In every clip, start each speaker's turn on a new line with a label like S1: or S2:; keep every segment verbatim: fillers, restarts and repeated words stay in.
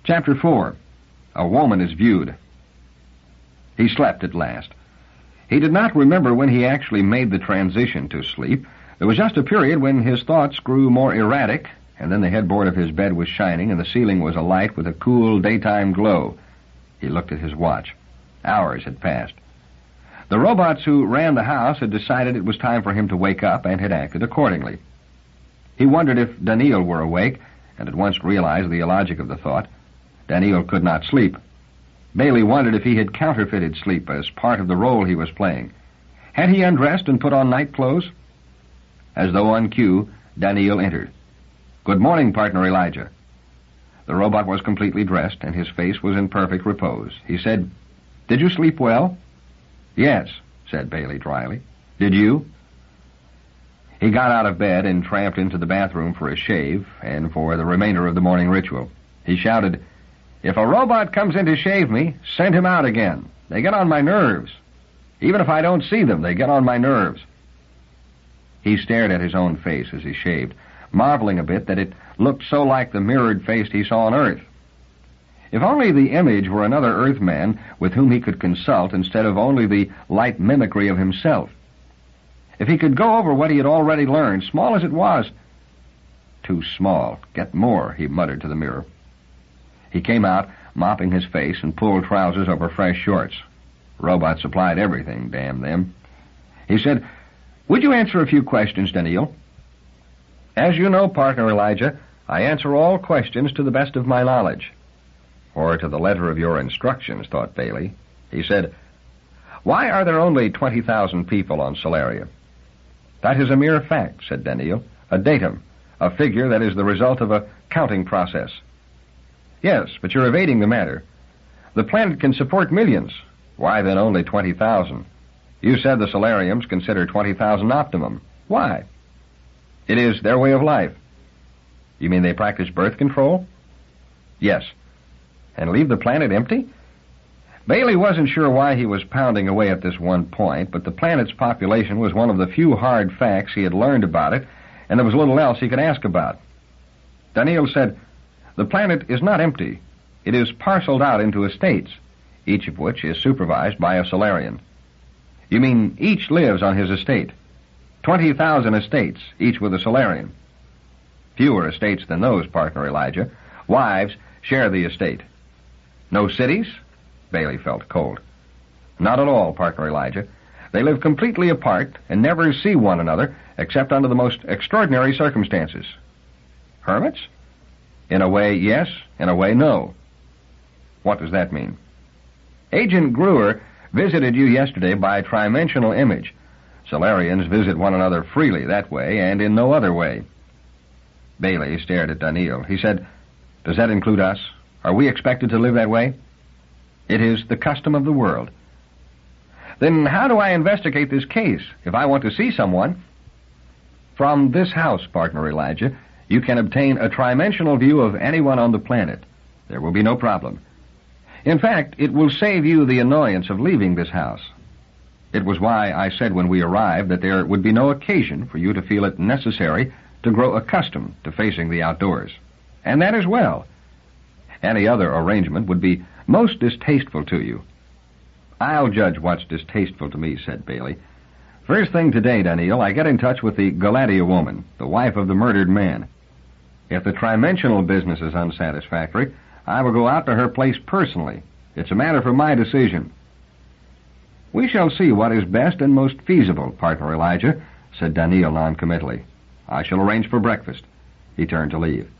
S1: Chapter four. A Woman is Viewed. He slept at last. He did not remember when he actually made the transition to sleep. There was just a period when his thoughts grew more erratic, and then the headboard of his bed was shining and the ceiling was alight with a cool daytime glow. He looked at his watch. Hours had passed. The robots who ran the house had decided it was time for him to wake up and had acted accordingly. He wondered if Daniil were awake, and at once realized the illogic of the thought. Daniil could not sleep. Bailey wondered if he had counterfeited sleep as part of the role he was playing. Had he undressed and put on night clothes? As though on cue, Daniil entered. "Good morning, partner Elijah." The robot was completely dressed, and his face was in perfect repose. He said, "Did you sleep well?" "Yes," said Bailey dryly. "Did you?" He got out of bed and tramped into the bathroom for a shave and for the remainder of the morning ritual. He shouted, "If a robot comes in to shave me, send him out again. They get on my nerves. Even if I don't see them, they get on my nerves." He stared at his own face as he shaved, marveling a bit that it looked so like the mirrored face he saw on Earth. If only the image were another Earthman with whom he could consult instead of only the light mimicry of himself. If he could go over what he had already learned, small as it was. Too small. Get more, he muttered to the mirror. He came out, mopping his face, and pulled trousers over fresh shorts. Robots supplied everything, damn them. He said, "Would you answer a few questions, Daniil?" "As you know, partner Elijah, I answer all questions to the best of my knowledge." Or to the letter of your instructions, thought Bailey. He said, "Why are there only twenty thousand people on Solaria?" "That is a mere fact," said Daniil. "A datum, a figure that is the result of a counting process." "Yes, but you're evading the matter. The planet can support millions. Why then only twenty thousand? You said the Solarians consider twenty thousand optimum. Why?" "It is their way of life." "You mean they practice birth control?" "Yes." "And leave the planet empty?" Bailey wasn't sure why he was pounding away at this one point, but the planet's population was one of the few hard facts he had learned about it, and there was little else he could ask about. Daniil said, "The planet is not empty. It is parceled out into estates, each of which is supervised by a Solarian." "You mean each lives on his estate?" Twenty thousand estates, each with a Solarian." "Fewer estates than those, partner Elijah. Wives share the estate." "No cities?" Bailey felt cold. "Not at all, partner Elijah. They live completely apart and never see one another except under the most extraordinary circumstances." "Hermits?" "In a way, yes. In a way, no." "What does that mean?" "Agent Gruer visited you yesterday by trimensional image. Solarians visit one another freely that way and in no other way." Bailey stared at Daniil. He said, "Does that include us? Are we expected to live that way?" "It is the custom of the world." "Then how do I investigate this case if I want to see someone?" "From this house, partner Elijah, you can obtain a trimensional view of anyone on the planet. There will be no problem. In fact, it will save you the annoyance of leaving this house. It was why I said when we arrived that there would be no occasion for you to feel it necessary to grow accustomed to facing the outdoors. And that is well. Any other arrangement would be most distasteful to you." "I'll judge what's distasteful to me," said Bailey. "First thing today, Daniil, I get in touch with the Galadia woman, the wife of the murdered man. If the trimensional business is unsatisfactory, I will go out to her place personally. It's a matter for my decision." "We shall see what is best and most feasible, partner Elijah," said Daniil noncommittally. "I shall arrange for breakfast." He turned to leave.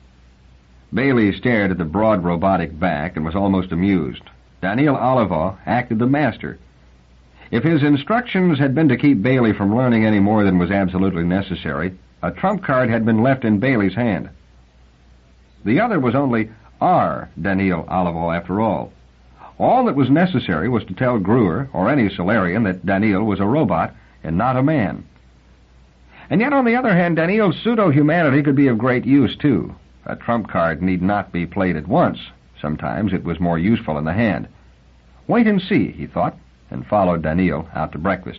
S1: Bailey stared at the broad robotic back and was almost amused. Daniil Olivaw acted the master. If his instructions had been to keep Bailey from learning any more than was absolutely necessary, a trump card had been left in Bailey's hand. The other was only our Daniil Olivaw, after all. All that was necessary was to tell Gruer, or any Solarian, that Daniil was a robot and not a man. And yet, on the other hand, Daniil's pseudo-humanity could be of great use, too. A trump card need not be played at once. Sometimes it was more useful in the hand. Wait and see, he thought, and followed Daniil out to breakfast.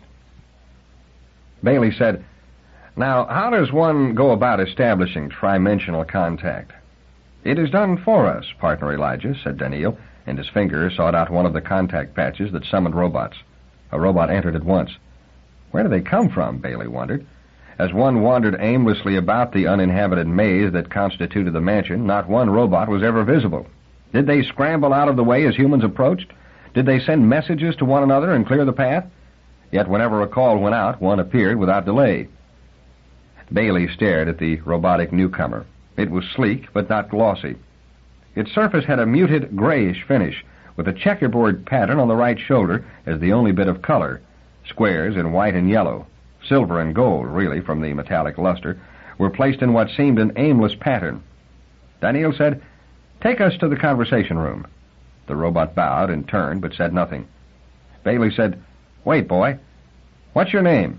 S1: Bailey said, "Now, how does one go about establishing trimensional contact?" "It is done for us, Partner Elijah," said Daniil, and his finger sought out one of the contact patches that summoned robots. A robot entered at once. Where did they come from, Bailey wondered. As one wandered aimlessly about the uninhabited maze that constituted the mansion, not one robot was ever visible. Did they scramble out of the way as humans approached? Did they send messages to one another and clear the path? Yet whenever a call went out, one appeared without delay. Bailey stared at the robotic newcomer. It was sleek, but not glossy. Its surface had a muted grayish finish, with a checkerboard pattern on the right shoulder as the only bit of color. Squares in white and yellow, silver and gold, really, from the metallic luster, were placed in what seemed an aimless pattern. Daniil said, "Take us to the conversation room." The robot bowed and turned, but said nothing. Bailey said, "Wait, boy. What's your name?"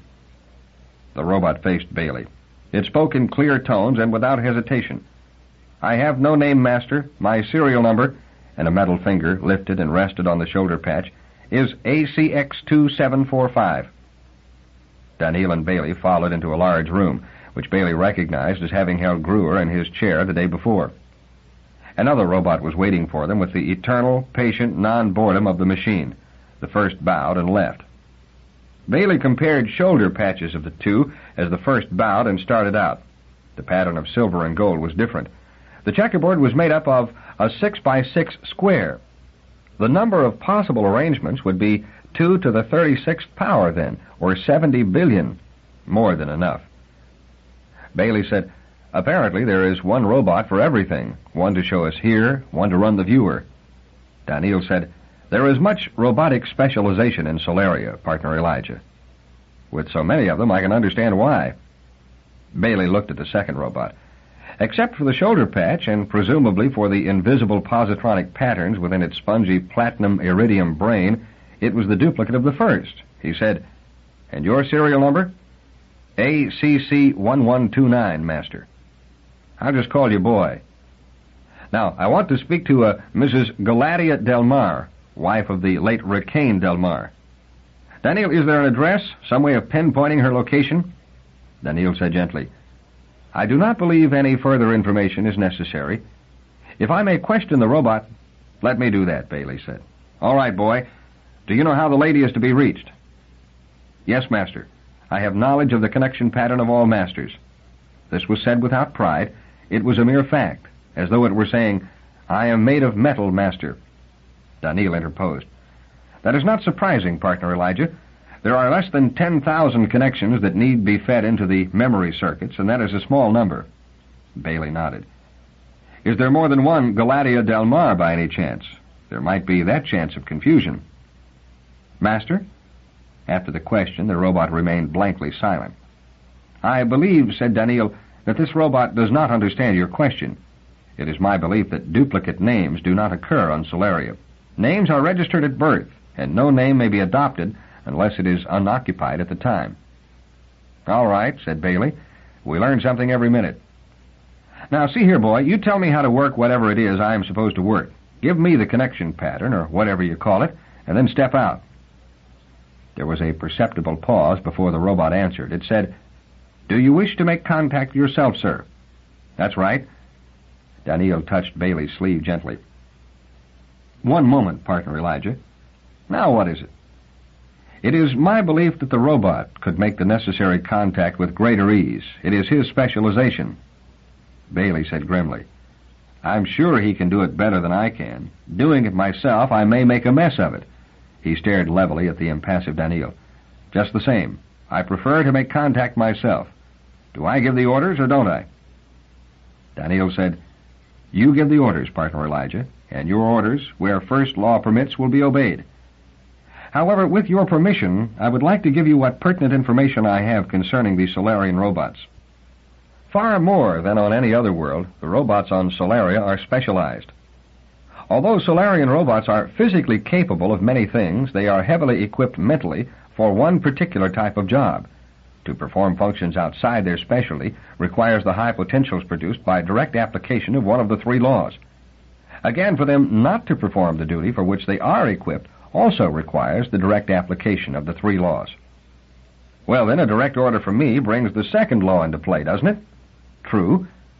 S1: The robot faced Bailey. It spoke in clear tones and without hesitation. "I have no name, Master. My serial number," and a metal finger lifted and rested on the shoulder patch, "is A C X two seven four five. Daniil and Bailey followed into a large room, which Bailey recognized as having held Gruer in his chair the day before. Another robot was waiting for them with the eternal, patient non-boredom of the machine. The first bowed and left. Bailey compared shoulder patches of the two as the first bowed and started out. The pattern of silver and gold was different. The checkerboard was made up of a six by six square. The number of possible arrangements would be two to the thirty-sixth power then, or seventy billion. More than enough. Bailey said, "Apparently there is one robot for everything, one to show us here, one to run the viewer." Daniil said, "There is much robotic specialization in Solaria, Partner Elijah." "With so many of them, I can understand why." Bailey looked at the second robot. Except for the shoulder patch, and presumably for the invisible positronic patterns within its spongy platinum iridium brain, it was the duplicate of the first. He said, "And your serial number?" A C C one one two nine, Master." "I'll just call you boy. Now, I want to speak to uh, Missus Galadia Del Mar, wife of the late Ricane Del Mar." "Daniil, is there an address, some way of pinpointing her location?" Daniil said gently, "I do not believe any further information is necessary. If I may question the robot—" "Let me do that," Bailey said. "All right, boy. Do you know how the lady is to be reached?" "Yes, Master. I have knowledge of the connection pattern of all masters." This was said without pride. It was a mere fact, as though it were saying, "I am made of metal, Master." Daniil interposed. "That is not surprising, Partner Elijah. There are less than ten thousand connections that need be fed into the memory circuits, and that is a small number." Bailey nodded. "Is there more than one Galadia Del Mar by any chance? There might be that chance of confusion." "Master?" After the question, the robot remained blankly silent. "I believe," said Daniil, "that this robot does not understand your question. It is my belief that duplicate names do not occur on Solaria. Names are registered at birth, and no name may be adopted unless it is unoccupied at the time." "All right," said Bailey. "We learn something every minute. Now, see here, boy, you tell me how to work whatever it is I am supposed to work. Give me the connection pattern, or whatever you call it, and then step out." There was a perceptible pause before the robot answered. It said, "Do you wish to make contact yourself, sir?" "That's right." Daniil touched Bailey's sleeve gently. "One moment, Partner Elijah. Now what is it?" "It is my belief that the robot could make the necessary contact with greater ease. It is his specialization." Bailey said grimly, "I'm sure he can do it better than I can. Doing it myself, I may make a mess of it." He stared levelly at the impassive Daniil. "Just the same, I prefer to make contact myself. Do I give the orders, or don't I?" Daniil said, "You give the orders, Partner Elijah, and your orders, where first law permits, will be obeyed. However, with your permission, I would like to give you what pertinent information I have concerning the Solarian robots. Far more than on any other world, the robots on Solaria are specialized. Although Solarian robots are physically capable of many things, they are heavily equipped mentally for one particular type of job. To perform functions outside their specialty requires the high potentials produced by direct application of one of the three laws. Again, for them not to perform the duty for which they are equipped also requires the direct application of the three laws." "Well, then, a direct order from me brings the second law into play, doesn't it?" "True.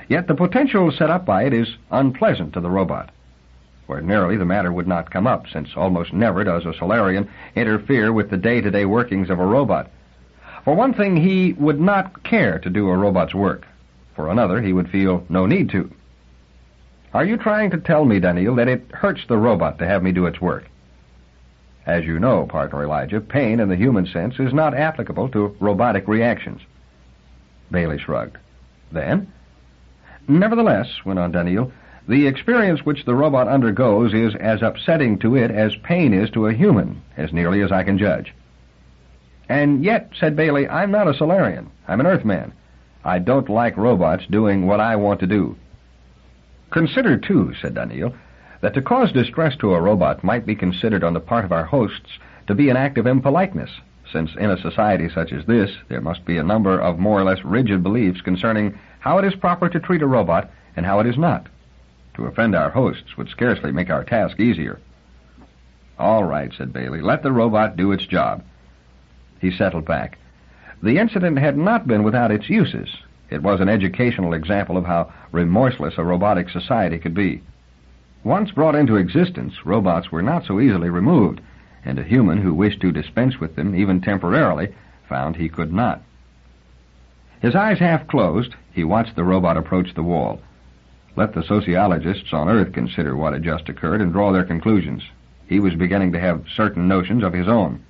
S1: Yet the potential set up by it is unpleasant to the robot. Ordinarily, the matter would not come up, since almost never does a Solarian interfere with the day-to-day workings of a robot. For one thing, he would not care to do a robot's work. For another, he would feel no need to. Are you trying to tell me, Daniil, that it hurts the robot to have me do its work? As you know, partner Elijah, pain in the human sense is not applicable to robotic reactions. Bailey shrugged. Then? Nevertheless, went on Daniil, the experience which the robot undergoes is as upsetting to it as pain is to a human, as nearly as I can judge. And yet, said Bailey, I'm not a Solarian. I'm an Earthman. I don't like robots doing what I want to do. Consider, too, said Daniil, that to cause distress to a robot might be considered on the part of our hosts to be an act of impoliteness, since in a society such as this, there must be a number of more or less rigid beliefs concerning how it is proper to treat a robot and how it is not. To offend our hosts would scarcely make our task easier. All right, said Bailey, let the robot do its job. He settled back. The incident had not been without its uses. It was an educational example of how remorseless a robotic society could be. Once brought into existence, robots were not so easily removed, and a human who wished to dispense with them, even temporarily, found he could not. His eyes half closed, he watched the robot approach the wall. Let the sociologists on Earth consider what had just occurred and draw their conclusions. He was beginning to have certain notions of his own.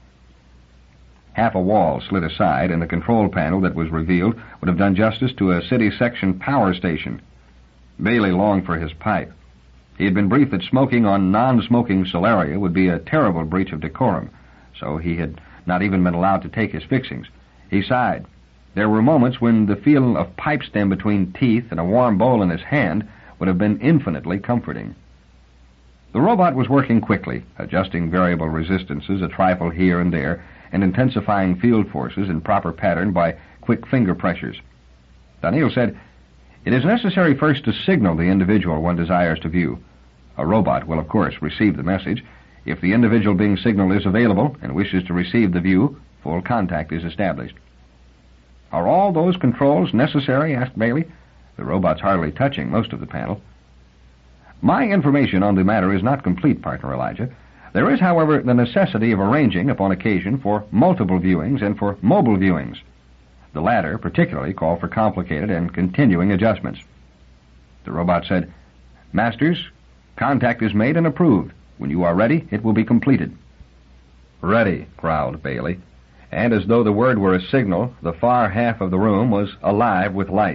S1: Half a wall slid aside, and the control panel that was revealed would have done justice to a city section power station. Bailey longed for his pipe. He had been briefed that smoking on non-smoking Solaria would be a terrible breach of decorum, so he had not even been allowed to take his fixings. He sighed. There were moments when the feel of pipe stem between teeth and a warm bowl in his hand would have been infinitely comforting. The robot was working quickly, adjusting variable resistances a trifle here and there, and intensifying field forces in proper pattern by quick finger pressures. Daniil said, "It is necessary first to signal the individual one desires to view. A robot will, of course, receive the message. If the individual being signaled is available and wishes to receive the view, full contact is established." "Are all those controls necessary?" asked Bailey, the robots hardly touching most of the panel. "My information on the matter is not complete, partner Elijah. There is, however, the necessity of arranging, upon occasion, for multiple viewings and for mobile viewings. The latter particularly call for complicated and continuing adjustments." The robot said, "Masters, contact is made and approved. When you are ready, it will be completed." "Ready," growled Bailey, and as though the word were a signal, the far half of the room was alive with light.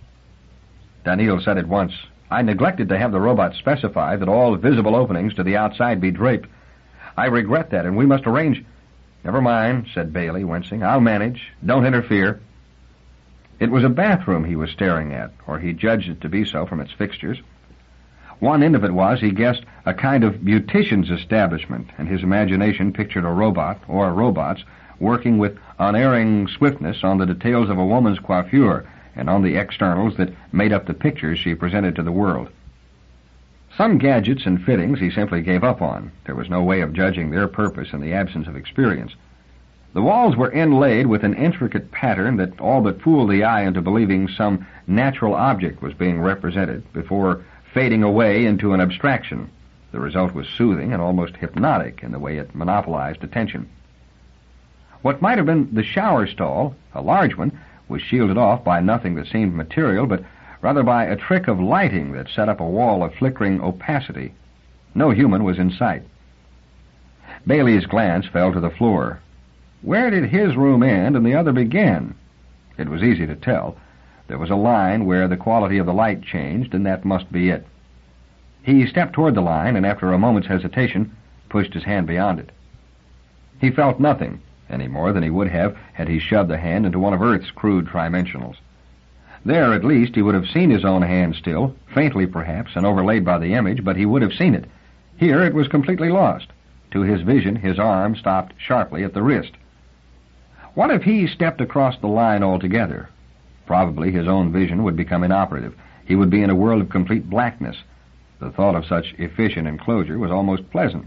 S1: Daniil said at once, "I neglected to have the robot specify that all visible openings to the outside be draped. I regret that, and we must arrange—" "Never mind," said Bailey, wincing. "I'll manage. Don't interfere." It was a bathroom he was staring at, or he judged it to be so from its fixtures. One end of it was, he guessed, a kind of beautician's establishment, and his imagination pictured a robot, or robots, working with unerring swiftness on the details of a woman's coiffure and on the externals that made up the pictures she presented to the world. Some gadgets and fittings he simply gave up on. There was no way of judging their purpose in the absence of experience. The walls were inlaid with an intricate pattern that all but fooled the eye into believing some natural object was being represented before fading away into an abstraction. The result was soothing and almost hypnotic in the way it monopolized attention. What might have been the shower stall, a large one, was shielded off by nothing that seemed material, but rather by a trick of lighting that set up a wall of flickering opacity. No human was in sight. Bailey's glance fell to the floor. Where did his room end and the other begin? It was easy to tell. There was a line where the quality of the light changed, and that must be it. He stepped toward the line, and after a moment's hesitation, pushed his hand beyond it. He felt nothing, any more than he would have had he shoved the hand into one of Earth's crude trimensionals. There, at least, he would have seen his own hand still, faintly perhaps, and overlaid by the image, but he would have seen it. Here it was completely lost. To his vision, his arm stopped sharply at the wrist. What if he stepped across the line altogether? Probably his own vision would become inoperative. He would be in a world of complete blackness. The thought of such efficient enclosure was almost pleasant.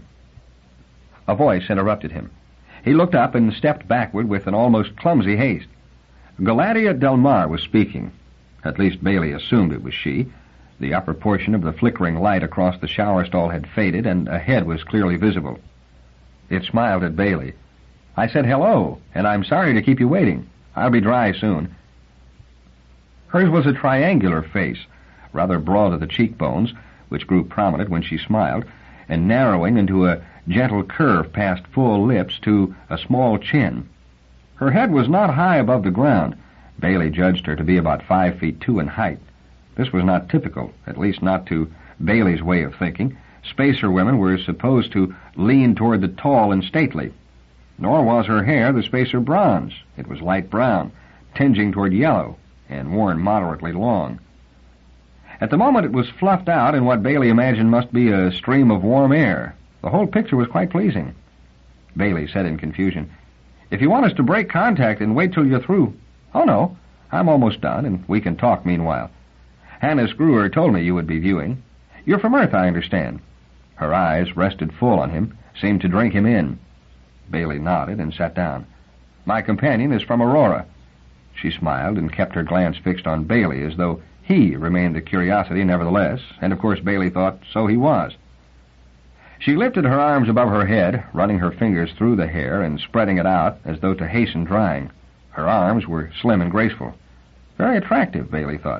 S1: A voice interrupted him. He looked up and stepped backward with an almost clumsy haste. Galadia Del Mar was speaking. At least Bailey assumed it was she. The upper portion of the flickering light across the shower stall had faded, and a head was clearly visible. It smiled at Bailey. "I said hello, and I'm sorry to keep you waiting. I'll be dry soon." Hers was a triangular face, rather broad at the cheekbones, which grew prominent when she smiled, and narrowing into a gentle curve past full lips to a small chin. Her head was not high above the ground. Bailey judged her to be about five feet two in height. This was not typical, at least not to Bailey's way of thinking. Spacer women were supposed to lean toward the tall and stately. Nor was her hair the Spacer bronze. It was light brown, tinging toward yellow, and worn moderately long. At the moment it was fluffed out in what Bailey imagined must be a stream of warm air. The whole picture was quite pleasing. Bailey said in confusion, "If you want us to break contact and wait till you're through—" "Oh, no. I'm almost done, and we can talk meanwhile. Hannah Screwer told me you would be viewing. You're from Earth, I understand." Her eyes rested full on him, seemed to drink him in. Bailey nodded and sat down. "My companion is from Aurora." She smiled and kept her glance fixed on Bailey as though he remained a curiosity nevertheless, and of course Bailey thought so he was. She lifted her arms above her head, running her fingers through the hair and spreading it out as though to hasten drying. Her arms were slim and graceful. Very attractive, Bailey thought.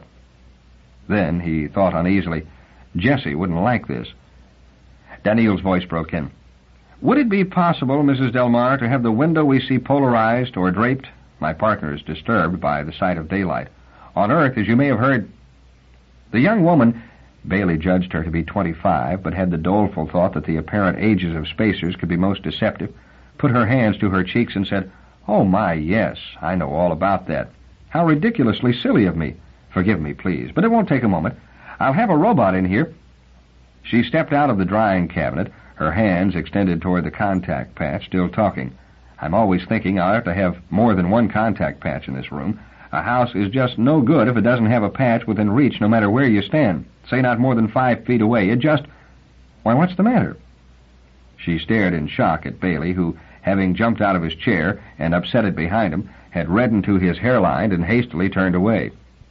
S1: Then he thought uneasily, Jessie wouldn't like this. Daniel's voice broke in. "Would it be possible, Missus Delmar, to have the window we see polarized or draped? My partner is disturbed by the sight of daylight. On Earth, as you may have heard—" The young woman, Bailey judged her to be twenty-five, but had the doleful thought that the apparent ages of spacers could be most deceptive, put her hands to her cheeks and said, "Oh, my, yes, I know all about that. How ridiculously silly of me. Forgive me, please, but it won't take a moment. I'll have a robot in here." She stepped out of the drying cabinet, her hands extended toward the contact patch, still talking. "I'm always thinking I'll have to have more than one contact patch in this room. A house is just no good if it doesn't have a patch within reach no matter where you stand. Say not more than five feet away. It just... Why, what's the matter?" She stared in shock at Bailey, who, having jumped out of his chair and upset it behind him, had reddened to his hairline and hastily turned away.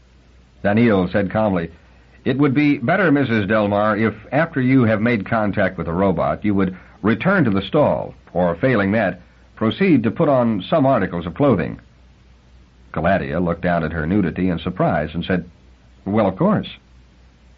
S1: Daniel said calmly, "It would be better, Missus Delmar, if after you have made contact with the robot, you would return to the stall, or failing that, proceed to put on some articles of clothing." Gladia looked down at her nudity in surprise and said, "Well, of course."